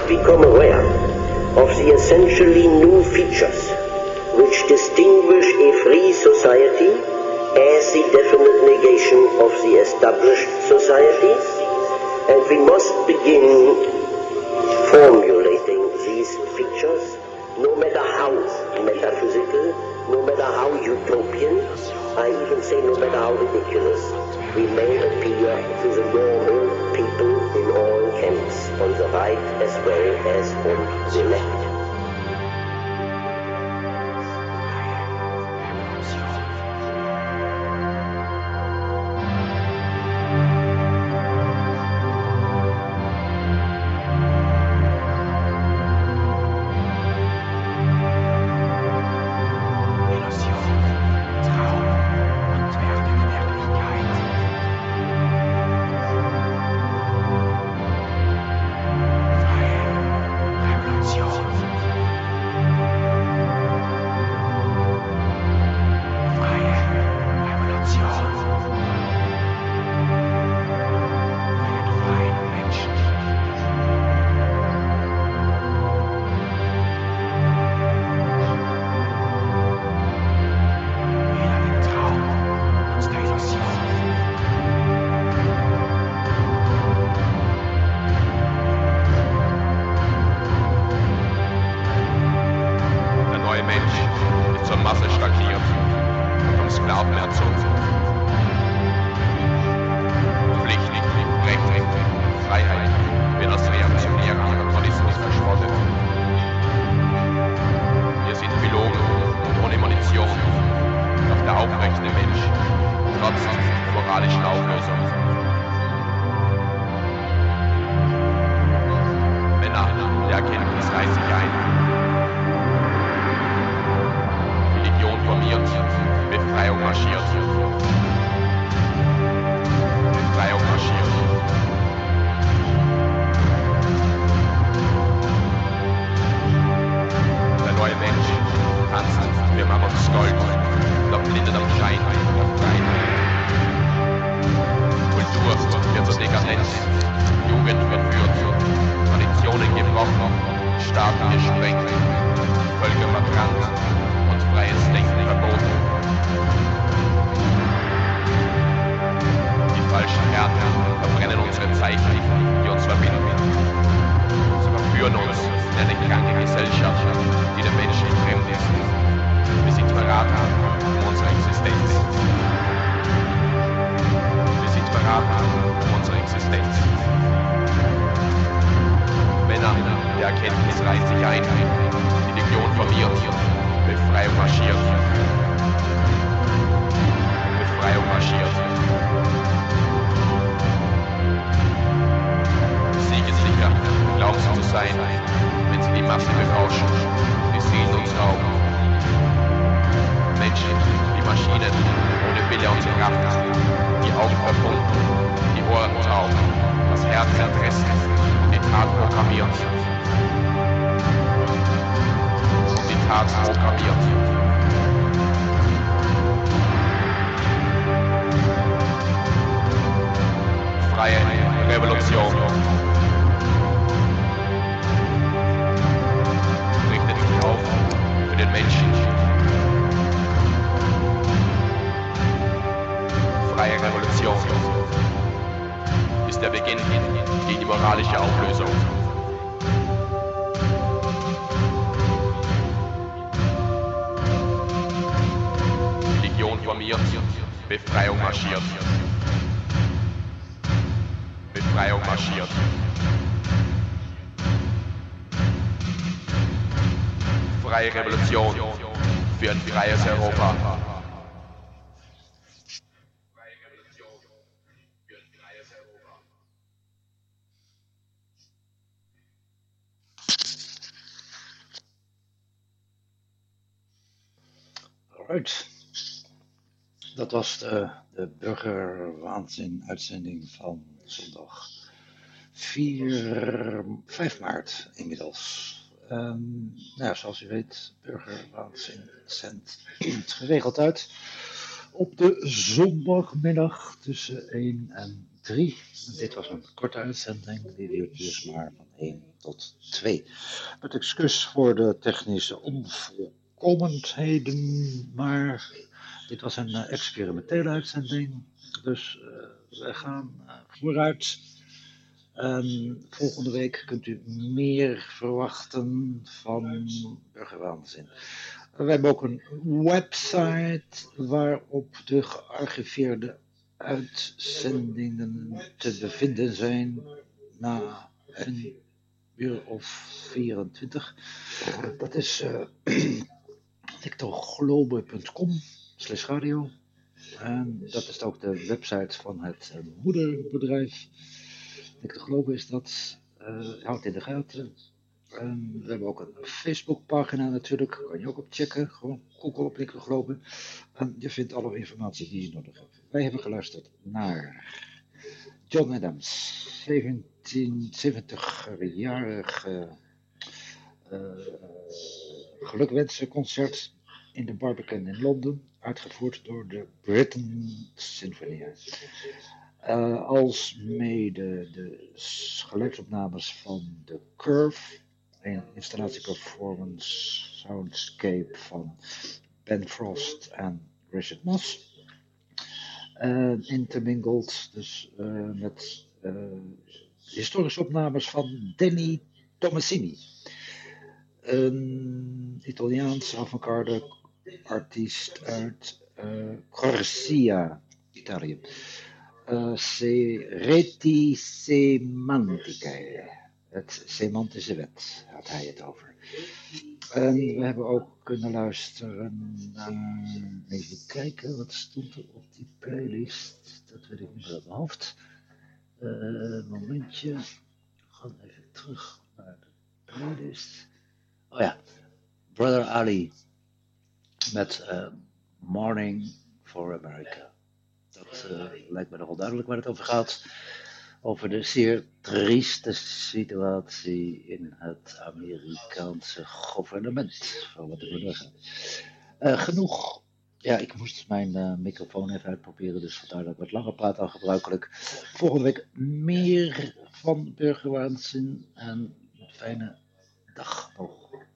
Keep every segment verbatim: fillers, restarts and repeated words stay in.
become aware of the essentially new features which distinguish a free society as the definite negation of the established society, and we must begin formulating these features, no matter how metaphysical, no matter how utopian, I even say no matter how ridiculous, we may appear to the normal people in all camps, on the right as well as on the left. Freie Revolution für ein freies Europa. Alright. Dat was de, de burgerwaanzin-uitzending van zondag vier, vijf maart inmiddels. Um, nou, zoals u weet, burgerwaanzin zendt geregeld uit op de zondagmiddag tussen één en drie. Dit was een korte uitzending, die duurt dus maar van één tot twee. Met excuus voor de technische onvolkomenheden, maar dit was een uh, experimentele uitzending. Dus uh, we gaan uh, vooruit. En volgende week kunt u meer verwachten van Burgerwaanzin. We hebben ook een website waarop de gearchiveerde uitzendingen te bevinden zijn na een uur of vierentwintig. Dat is uh, victorglobe punt com slash radio. En dat is ook de website van het uh, moederbedrijf. Victor Globe is dat. Uh, houdt in de gaten. Um, we hebben ook een Facebookpagina natuurlijk, kan je ook op checken. Gewoon Google op Victor Globe. En je vindt alle informatie die je nodig hebt. Wij hebben geluisterd naar John Adams, zeventienzeventig-jarige uh, gelukwensenconcert in de Barbican in Londen, uitgevoerd door de Britten Symphony. Uh, als mede de geluidsopnames van The Curve, een installatieperformance soundscape van Ben Frost en Richard Moss. Uh, intermingled dus uh, met uh, historische opnames van Danny Tomasini. Een Italiaans avant-garde artiest uit uh, Corsia, Italië. Uh, se reti semanticae. Het semantische wet had hij het over. En we hebben ook kunnen luisteren naar... Even kijken, wat stond er op die playlist? Dat weet ik niet meer uit mijn hoofd. Uh, momentje. We gaan even terug naar de playlist. Oh ja, Brother Ali met uh, Morning for America. Dat uh, lijkt me nogal duidelijk waar het over gaat. Over de zeer trieste situatie in het Amerikaanse gouvernement. Van wat ik wil zeggen. Uh, genoeg. Ja, ik moest mijn uh, microfoon even uitproberen, dus vandaar dat ik wat langer praat dan gebruikelijk. Volgende week meer van Burgerwaanzin en een fijne dag nog.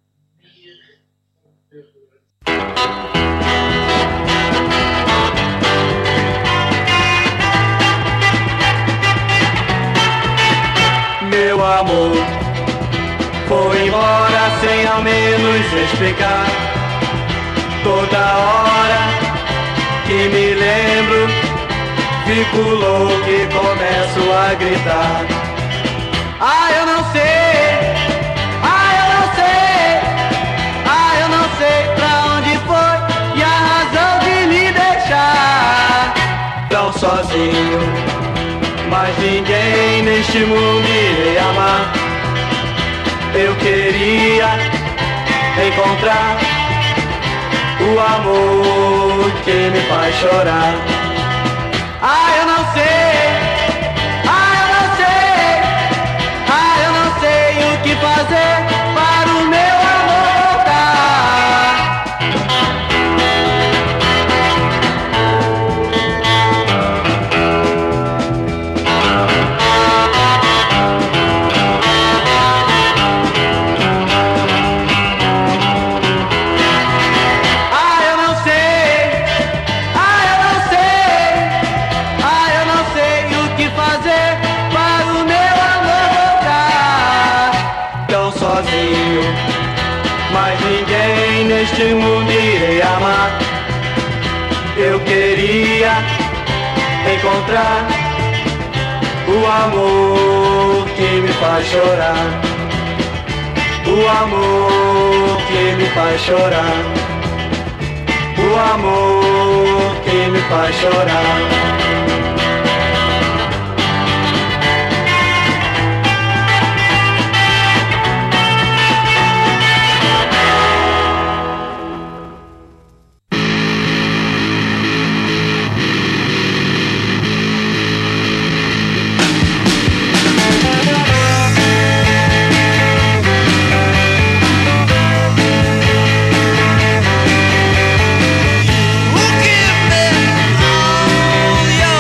Meu amor foi embora sem ao menos explicar. Toda hora que me lembro, fico louco e começo a gritar. Ah, eu não sei, ah, eu não sei, ah, eu não sei pra onde foi e a razão de me deixar tão sozinho. Mas ninguém neste mundo irei amar. Eu queria encontrar o amor que me faz chorar. Ah, eu não sei, ah, eu não sei, ah, eu não sei o que fazer para o meu amor voltar. Mas ninguém neste mundo irei amar. Eu queria encontrar o amor que me faz chorar. O amor que me faz chorar. O amor que me faz chorar. Give me all your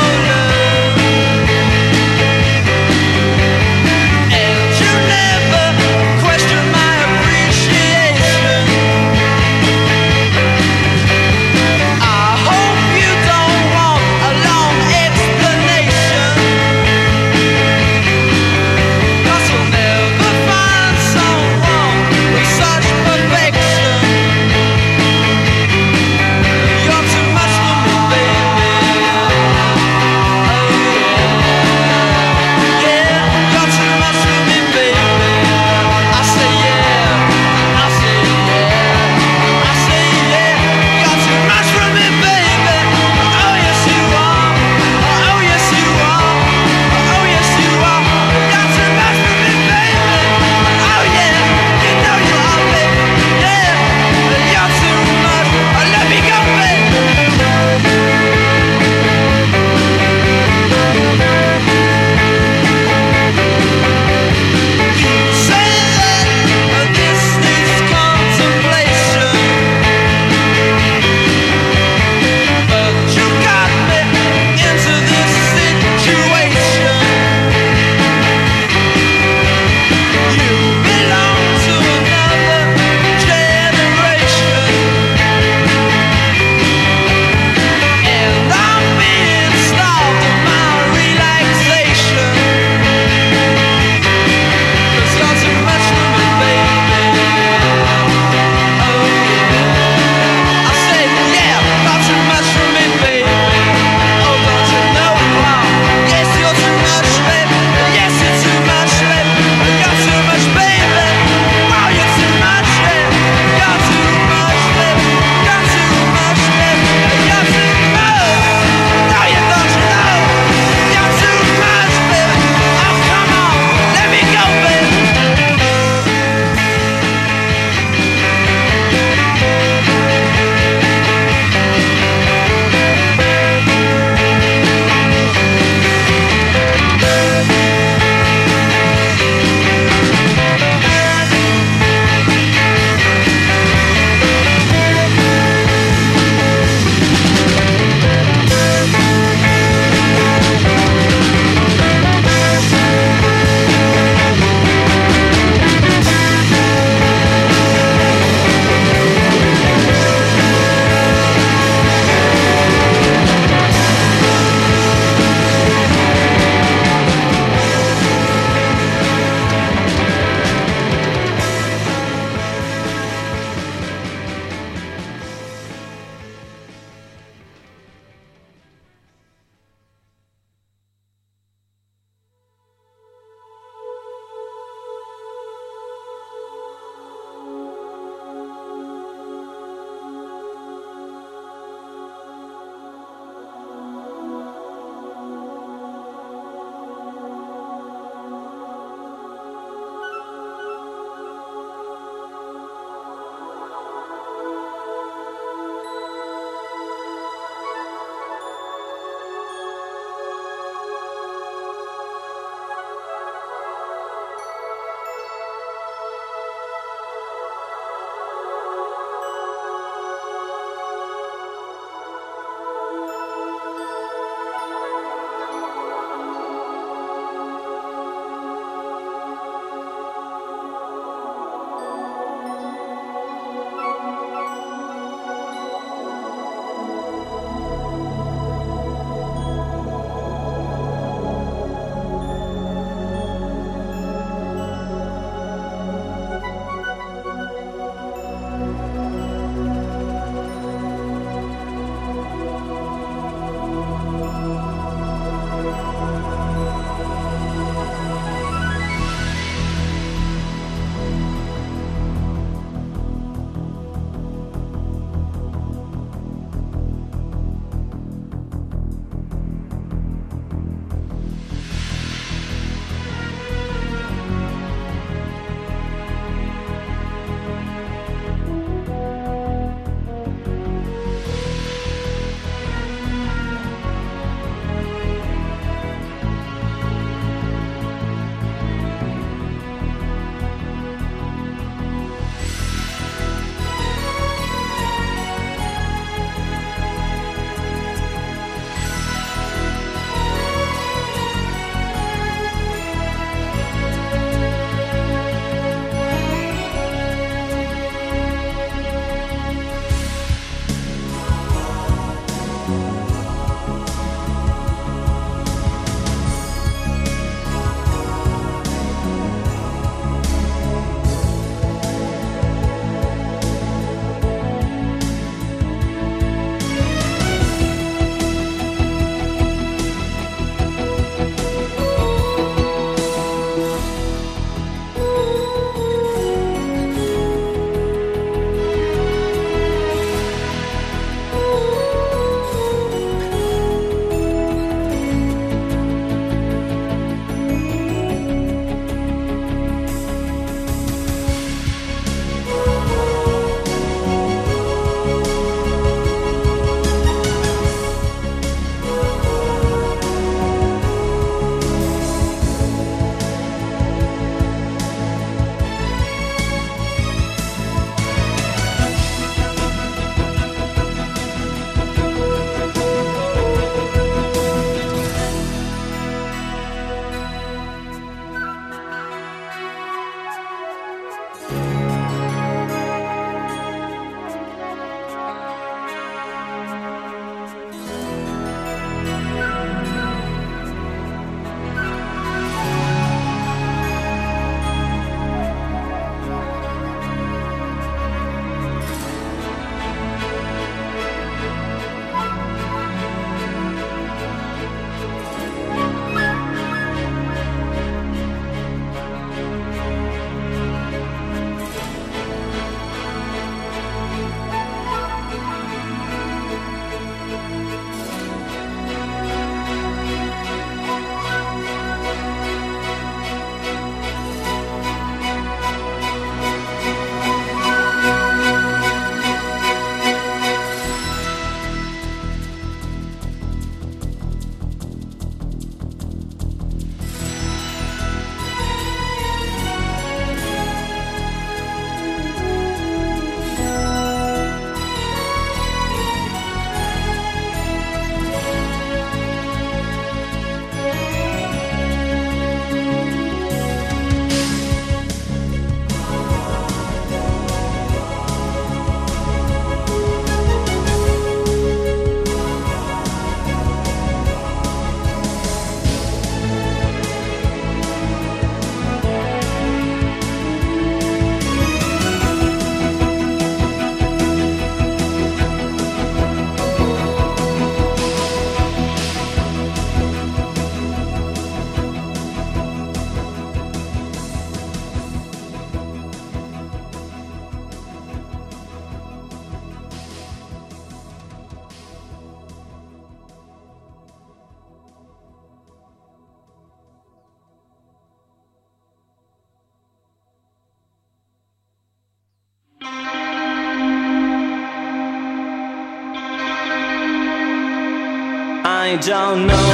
I don't know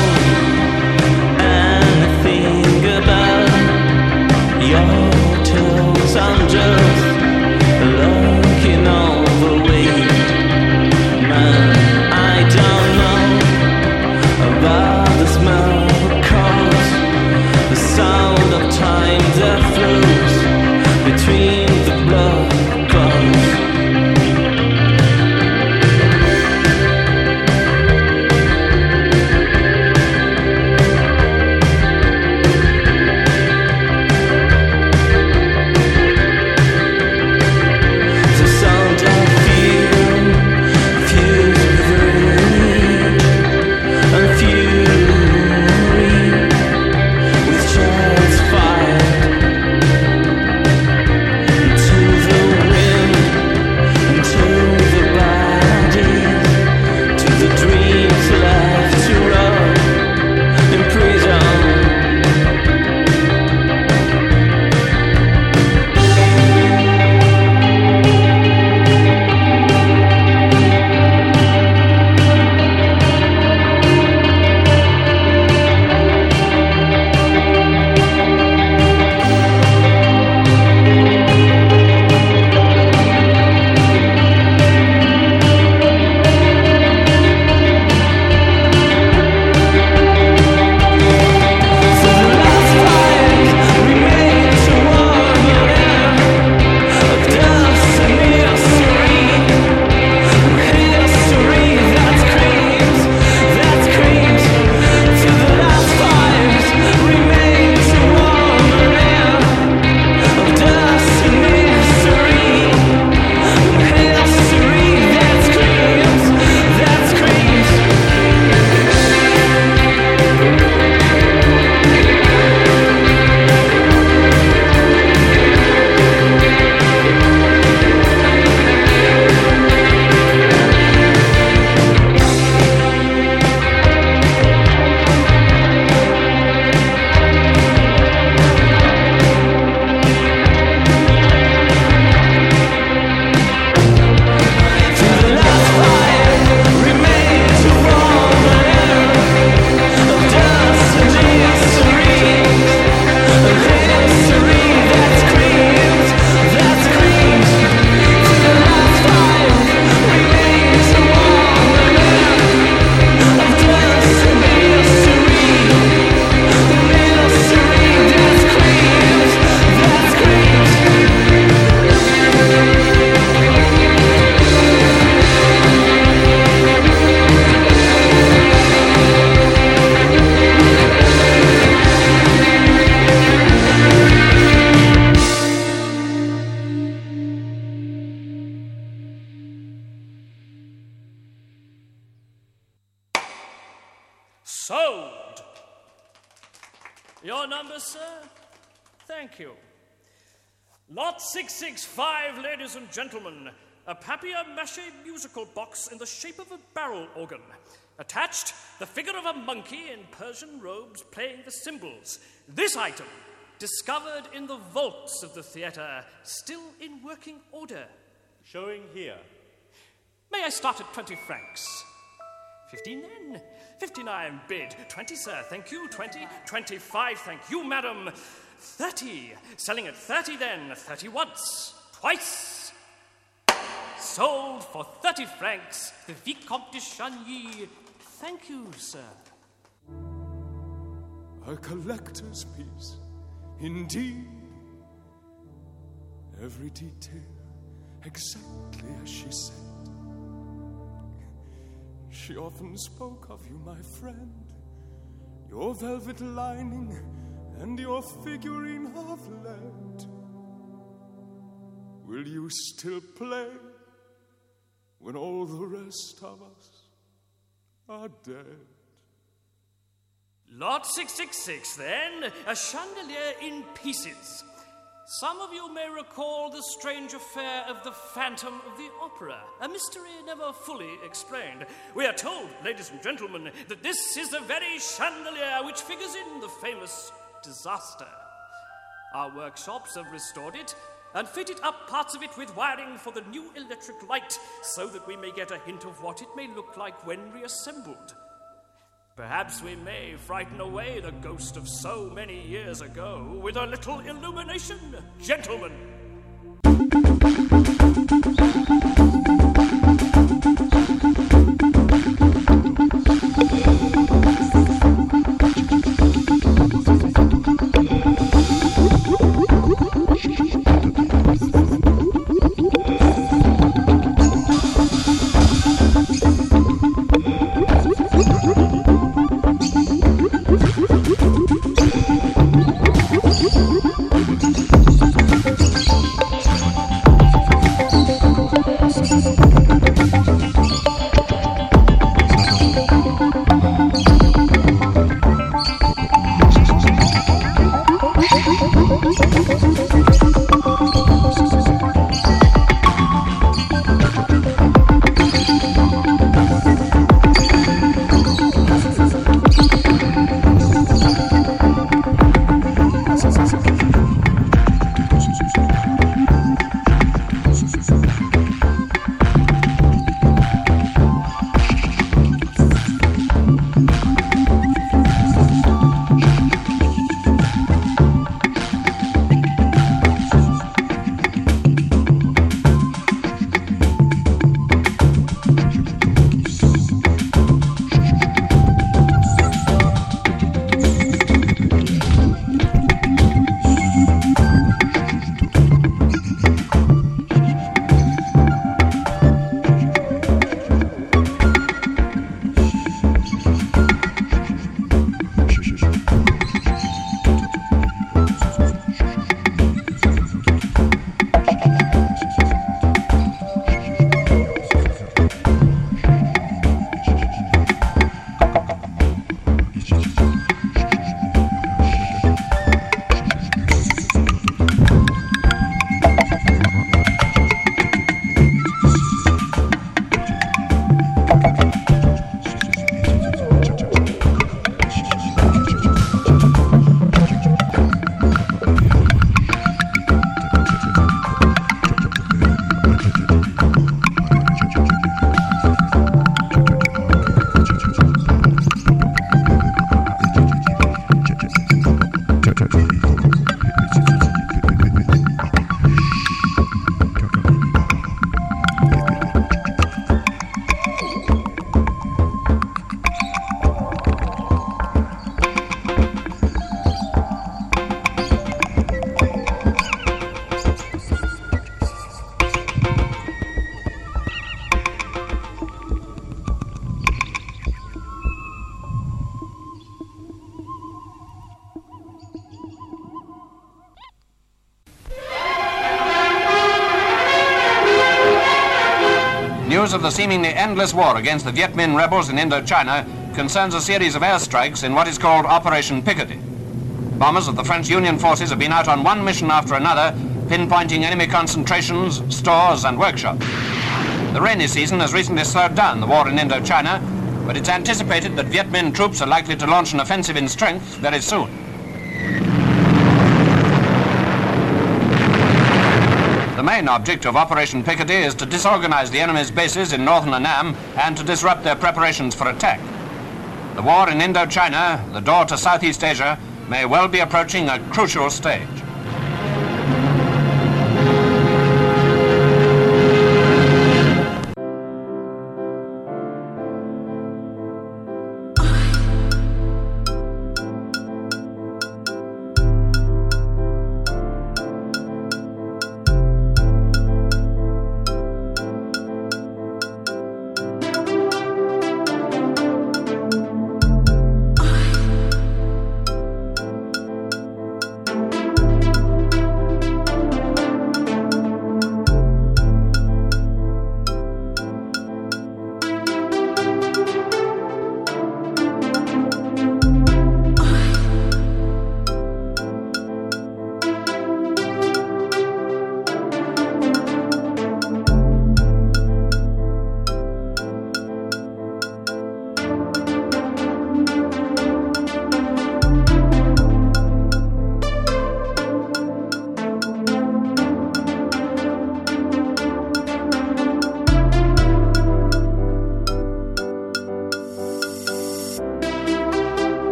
anything about your tales. I'm just looking over weight. Man, I don't know about the smell of cars, the sound of time that flows between the blood clouds. Sold. Your number, sir? Thank you. Lot six six five, ladies and gentlemen. A papier-mâché musical box in the shape of a barrel organ. Attached, the figure of a monkey in Persian robes playing the cymbals. This item, discovered in the vaults of the theatre, still in working order. Showing here. May I start at twenty francs? Fifteen then. Fifty-nine bid. Twenty, sir, thank you. Twenty. Twenty-five, thank you, madam. Thirty. Selling at thirty then. Thirty once. Twice. Sold for thirty francs. The Vicomte de Chagny. Thank you, sir. A collector's piece, indeed. Every detail exactly as she said. She often spoke of you, my friend, your velvet lining and your figurine of lead. Will you still play when all the rest of us are dead? Lot six six six, then, a chandelier in pieces. Some of you may recall the strange affair of the Phantom of the Opera, a mystery never fully explained. We are told, ladies and gentlemen, that this is the very chandelier which figures in the famous disaster. Our workshops have restored it and fitted up parts of it with wiring for the new electric light so that we may get a hint of what it may look like when reassembled. Perhaps we may frighten away the ghost of so many years ago with a little illumination. Gentlemen. News of the seemingly endless war against the Viet Minh rebels in Indochina concerns a series of airstrikes in what is called Operation Picardy. Bombers of the French Union forces have been out on one mission after another, pinpointing enemy concentrations, stores and workshops. The rainy season has recently slowed down the war in Indochina, but it's anticipated that Viet Minh troops are likely to launch an offensive in strength very soon. The main object of Operation Picardy is to disorganize the enemy's bases in northern Annam and to disrupt their preparations for attack. The war in Indochina, the door to Southeast Asia, may well be approaching a crucial stage.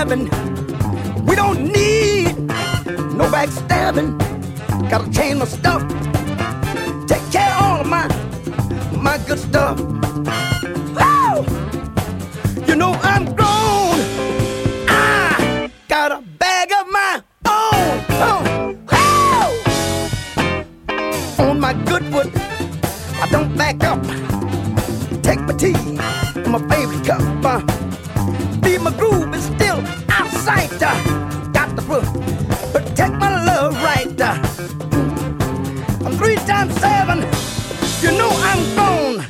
backstabbing. We don't need no backstabbing. Gotta change my stuff. Take care of all of my, my good stuff. Woo! You know I'm grown. I got a bag of my own. Oh, woo! On my good foot, I don't back up. Take my tea, my favorite cup. Uh, be my groove is still out of sight. Uh, got the foot, protect my love right. Uh, I'm three times seven. You know I'm gone.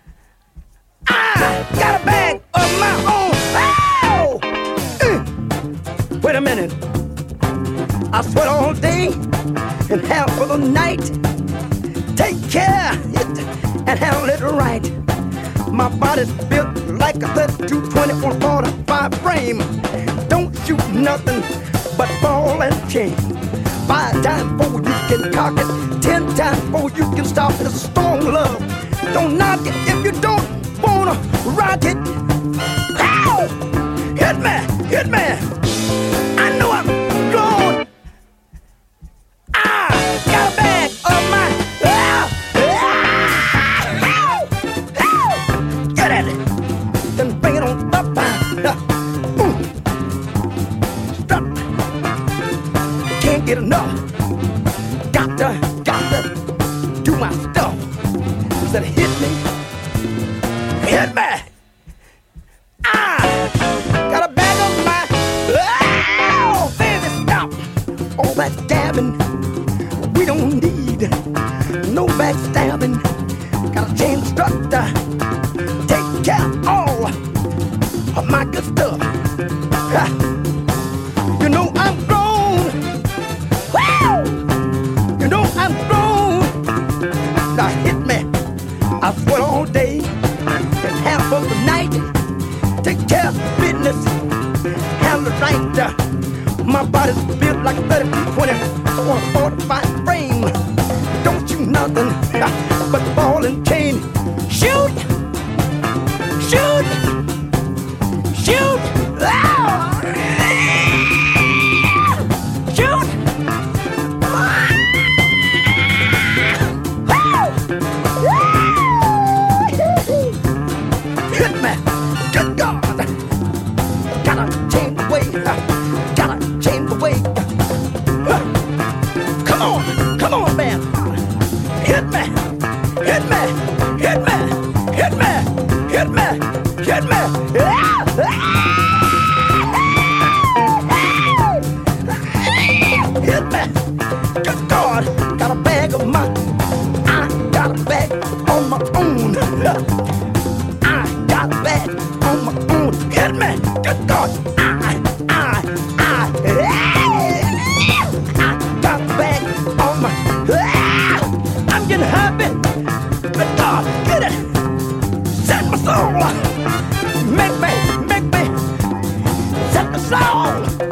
I got a bag of my own. Oh! Mm. Wait a minute. I sweat all day and half of the night. Take care of it and handle it right. My body's built like a thirty-two twenty-four forty-five frame. Don't shoot nothing but ball and chain. Five times before you can cock it, ten times before you can stop it. It's a strong love. Don't knock it if you don't wanna rock it. Ow! Hit me, hit me. I know I'm gone. I got a bag of my. Ah, ah, ah, ah. Get at it. Then bring it on up. Uh, ooh. Stop. Can't get enough. Got to, got to do my stuff. Said hit me, hit me. I got a bag of my. Oh, baby, stop. All that gabbing, we don't need no backstabbing. Gotta change the structure. Take care of all of my good stuff. Ha. You know I'm grown. Woo! You know I'm grown. Now hit me. I sweat all day and half of the night. Take care of business, handle it right. Uh, my body's built like a thirty-two twenty or a forty-five frame. Don't shoot nothing uh, but ball and chain. Shoot! Shoot! Shoot! Ah! Shoot! Hit me! Good God! Gotta change the way, uh, gotta change the way. Uh, come on, come on, man! Hit me! Hit me! Hit me! Hit me! Hit me! Hit me! Ah! Ah! Hit me! Good God! Got a bag of my. I got a bag on my own. I got a bag on my own. Hit me! Good God! I, I, I, I got a bag on my. I'm getting happy. Good God! Get it! Set my soul! Make me, make me set my soul!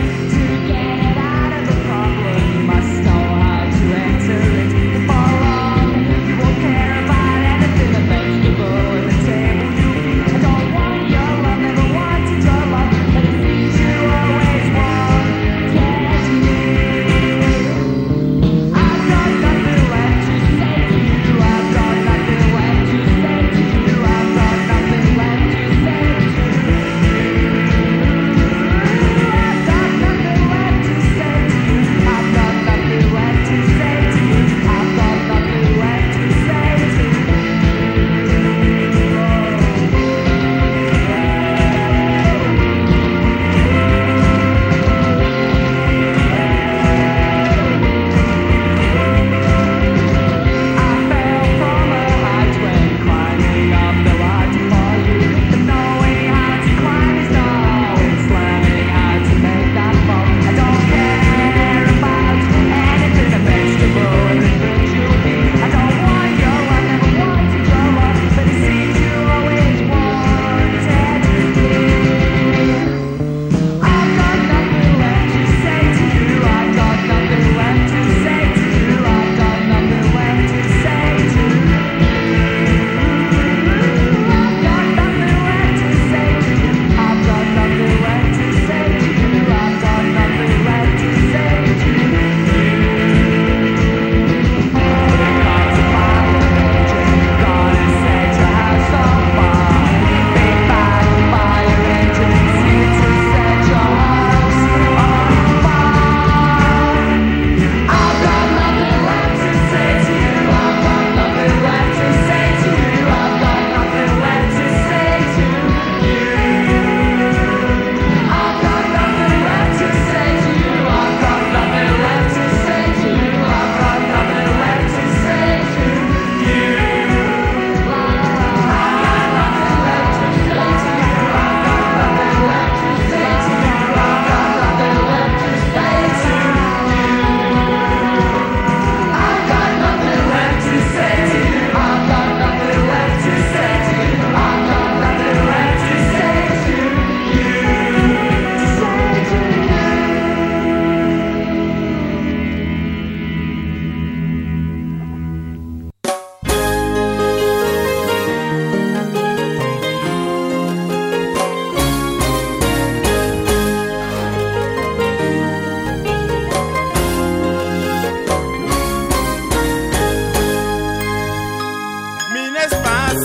To get it out of the problem, must know how to enter it. For all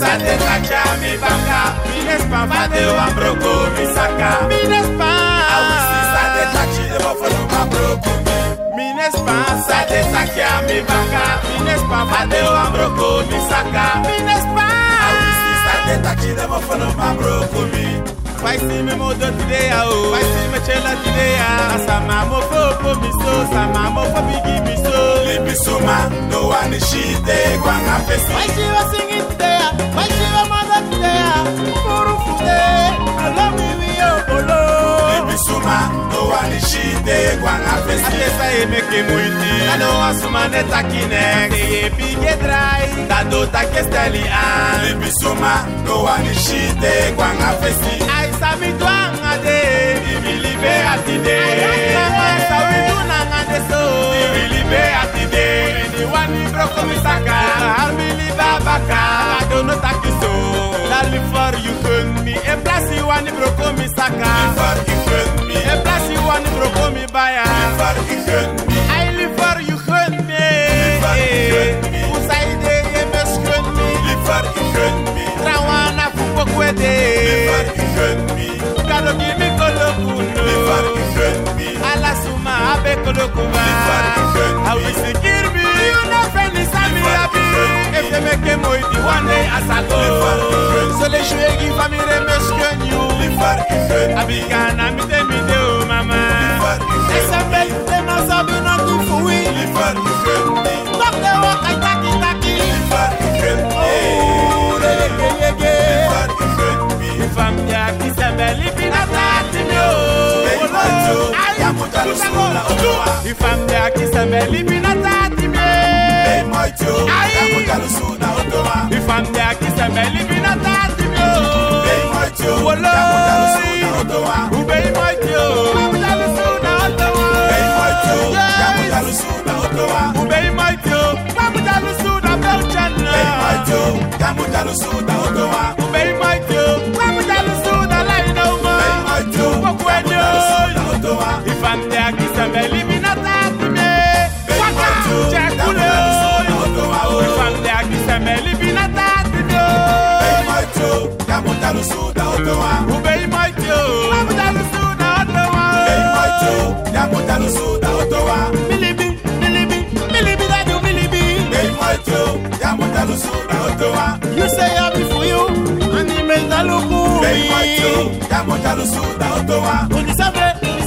sate tacha mi baka. Minespa fade wa broko mi saka. Minespa awisi sate tachi de bofalo ma broko mi. Minespa sate takia mi baka. Minespa fade wa broko mi saka. Minespa awisi sate tachi de bofalo ma broko mi. Vai see me modo today, oh. Vai see me chela today, ah. Sama mo fo po mi so, sama mo fo bigi mi so. Libi suma, no one is she day, kwanga fesi. Vai see me singing today, ah. Vai see me modo today, ah. Furu fude, I love me we oh bolo. Libi suma, no one is she day, kwanga fesi. Atesa e meke muiti, na no asuma neta kine, ye bige dry, da do ta kesteli ah. Libi suma, no one is she day, kwanga fesi. Sami twanga de, ibilibe atide. Sami tunanga de so, ibilibe atide. Anyone ni broko misaka, ibilibe baka. I don't know takiso. Lali for you kun mi, e plus you want ni broko misaka. For you kun mi, e plus you want ni broko mi baya. For you kun mi, I live for you kun mi. For you kun mi, usaide ye mes kun mi. For you kun mi, trawana fuko kwede. For you kun mi. Kalo kimi kolo kuno. For you kun mi, ala suma abe kolo kuba. For you kun mi, awi sikir mi. You know friendly sami abi. If they make a mo iti one day asago. For you kun mi, so le shwegi famire mesken you. For you kun mi, abigana mi te mi de o mama. For you kun mi, esabel te no sabi no tu fui. For you kun mi, stop the walk I taki taki. For you kun mi, oh lege lege. For you kun mi, famia kisabel ipina tati mi o. Yamuta lusula otoa. Famia kisabel ipina tati mi. Moito, yamuta lusula otoa. Famia kisabel ipina tati mi o. Moito, yamuta lusula otoa. Ubei moito, yamuta lusula otoa. Moito, yamuta lusula otoa. Ubei moito, yamuta lusula belchana. Moito, yamuta lusula otoa. Ubei moito, yamuta lusula laino ma. Moito, kokwenyo. If I'm there, kiss a belly, me not that to me. Jack Kulo. If I'm there, kiss a belly, me not that to me. Obey my toe, Yamutalu Suda Otoa. Obey my toe, Yamutalu Suda Otoa. Obey my toe, Yamutalu Suda Otoa. Bilibi, bilibi, bilibi, that you bilibi. Obey my toe, Yamutalu Suda Otoa. You say I'm for you, and he made the look. Obey my toe, Yamutalu Suda Otoa. Unisabe.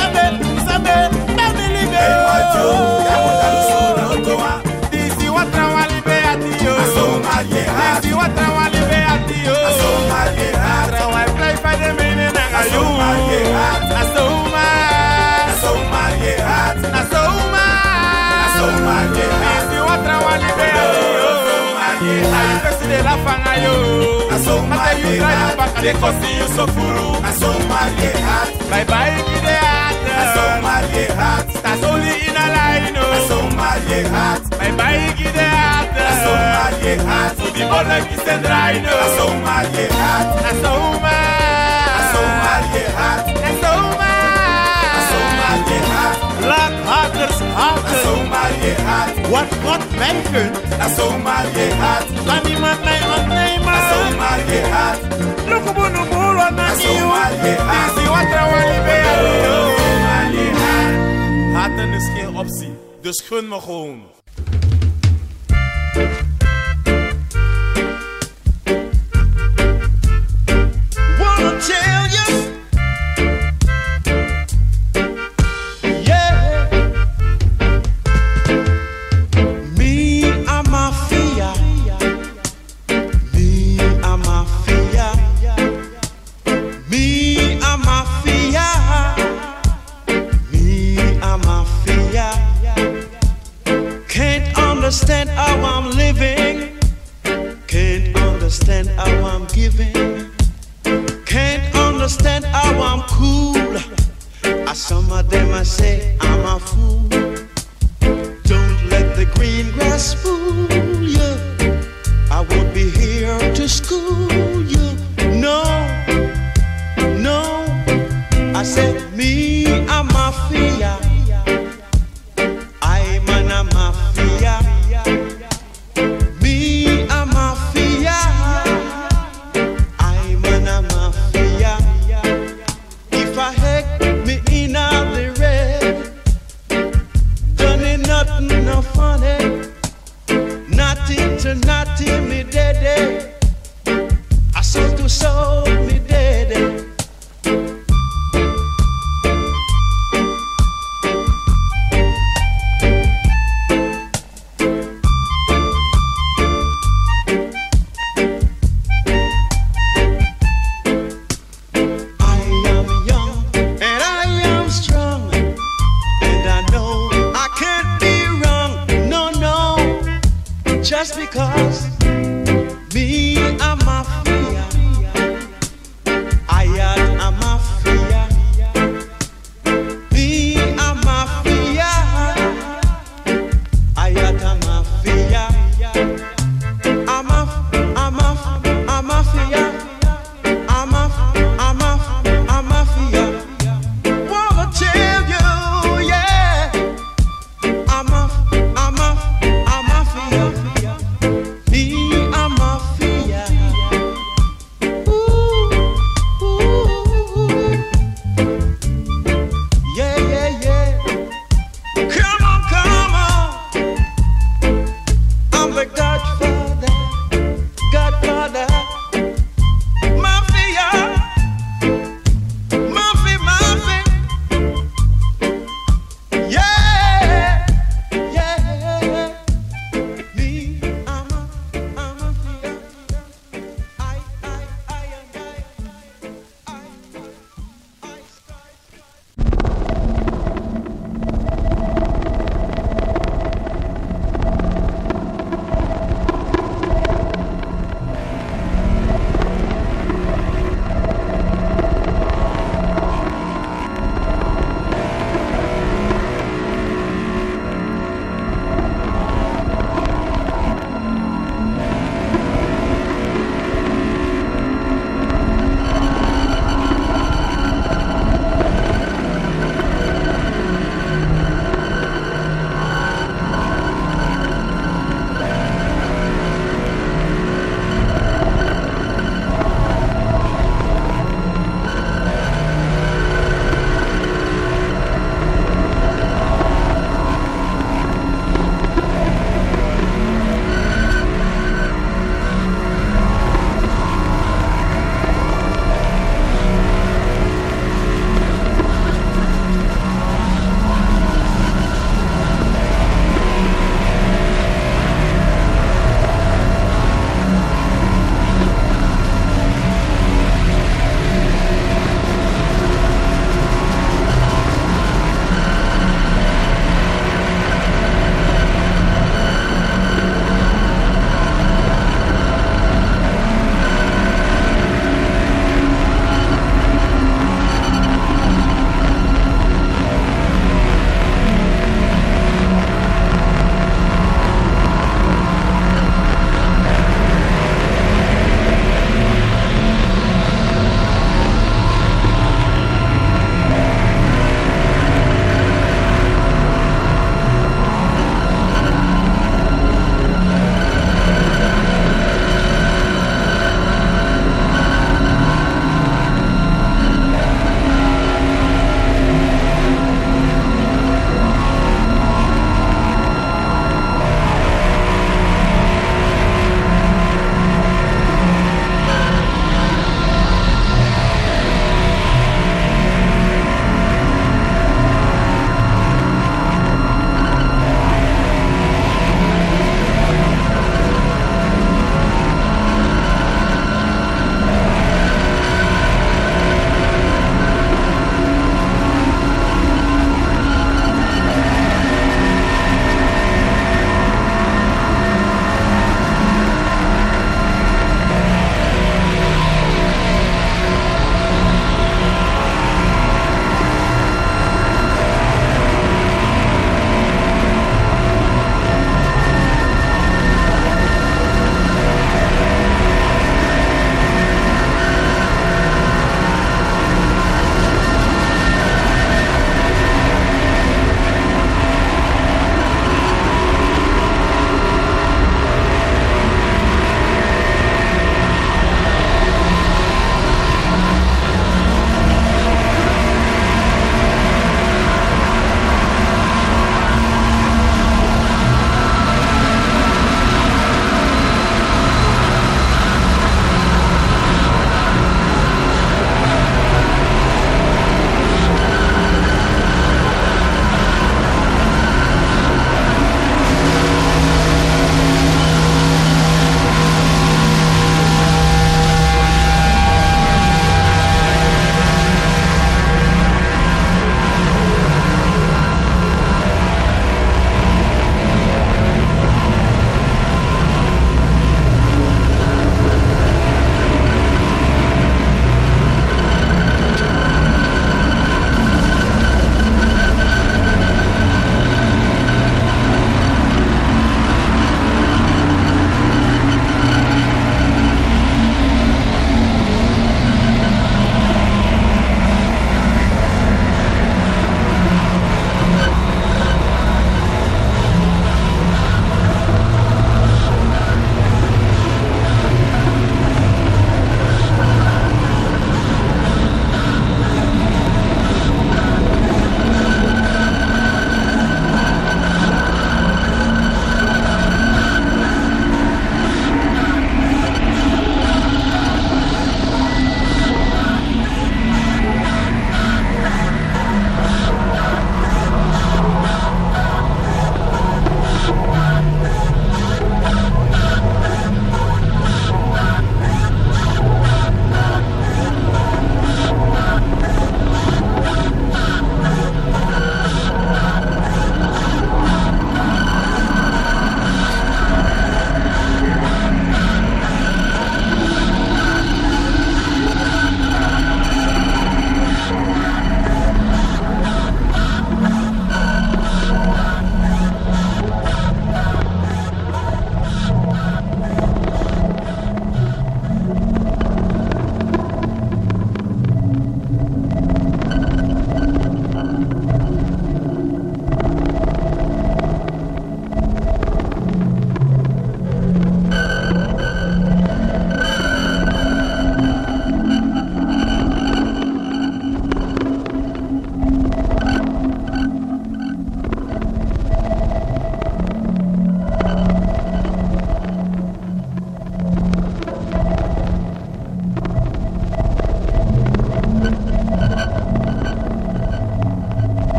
Disi watra wali be atio. Asoma ye ha. Disi watra wali be atio. Asoma ye ha. Trawa play for the minute na ayu. Asoma ye ha. Asoma. Asoma ye ha. Asoma. Asoma ye ha. Disi watra wali be atio. Asoma ye ha. Pesi de la fanga yo. Asoma ye ha. De kosi yo sofuru. Asoma ye ha. Bye bye kide. Asoma ye hat, that's only in a line. Asoma ye hat, my bike in the hat. Asoma ye hat, to the bottom is the dry. Asoma ye hat, Asoma, Asoma ye hat, Asoma, Asoma ye hat. Black hearters, hearters. Asoma ye hat, what what bacon? Asoma ye hat, Lani man name on name. Asoma ye hat, look upon the bull on the Asoma ye hat, see what I want to be. Haten is geen optie, dus gun me gewoon. Wanna tell you, yeah, me I'm mafia, me I'm mafia, me I'm mafia. Can't understand how I'm living. Can't understand how I'm giving. Can't understand how I'm cool. As some of them I say I'm a fool. Don't let the green grass fool you. I won't be here to school you. No, no. I said me, I'm mafia. I'm a mafia. Me, a mafia. naughty me daddy. I saw to soul me daddy. Just because me a mafia, I am a mafia. Me a mafia, I am a mafia. I'm a, I'm a, I'm a mafia. I'm a, I'm a, I'm a mafia. Wanna tell you, yeah. I'm a, I'm a, I'm a mafia. Me a mafia.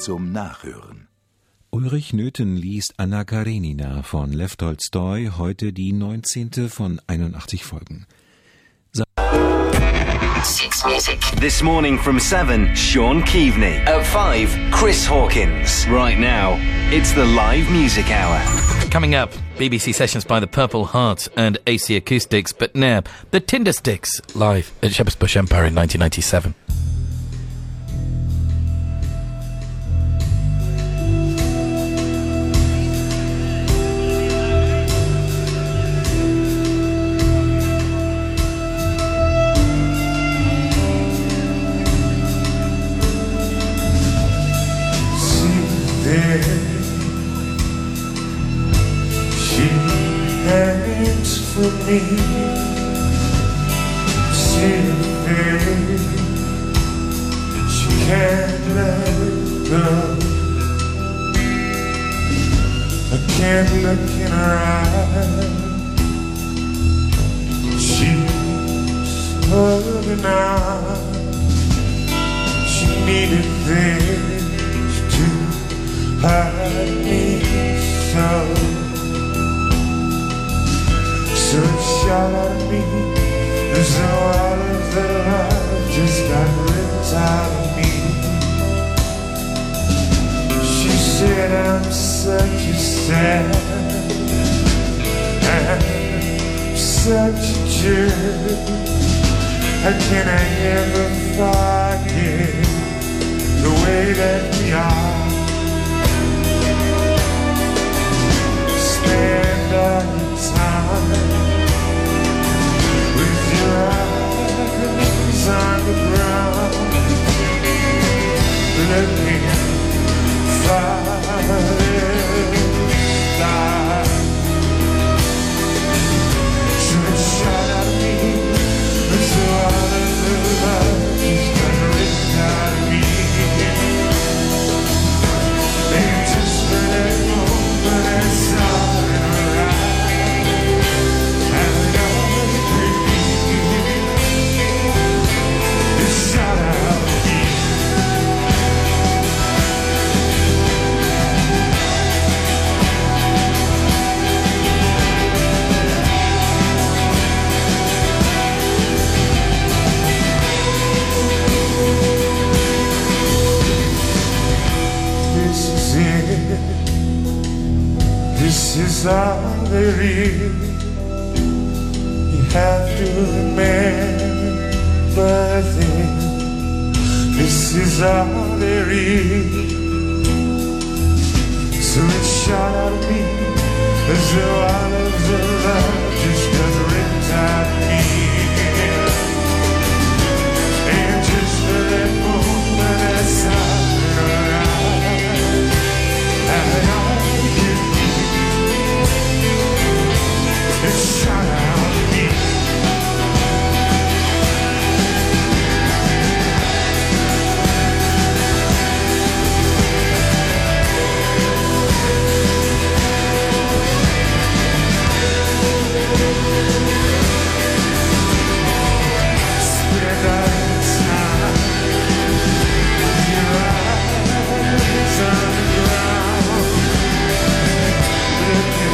zum Nachhören. Ulrich Nöthen liest Anna Karenina von Lew Tolstoi, heute die neunzehnte von einundachtzig Folgen. Six Music. This morning from seven, Sean Keaveney. At five, Chris Hawkins. Right now, it's the Live Music Hour. Coming up, B B C sessions by the Purple Heart and A C Acoustics, but now, the Tindersticks, live at Shepherd's Bush Empire in nineteen ninety-seven. For me, she she can't let go. I can't look in her eyes. She's organized. She needed this to hide me so. So it shot at me as though all of the love just got ripped out of me. She said I'm such a sad and such a jerk. How can I ever forget the way that we are? Spend all your time with your eyes on the ground, looking farther down. So it shot at me as though all of the love just got ripped out of me. They just let it go, but I saw it alright. This is all there is. You have to remember this. This is all there is. So it shot at me as though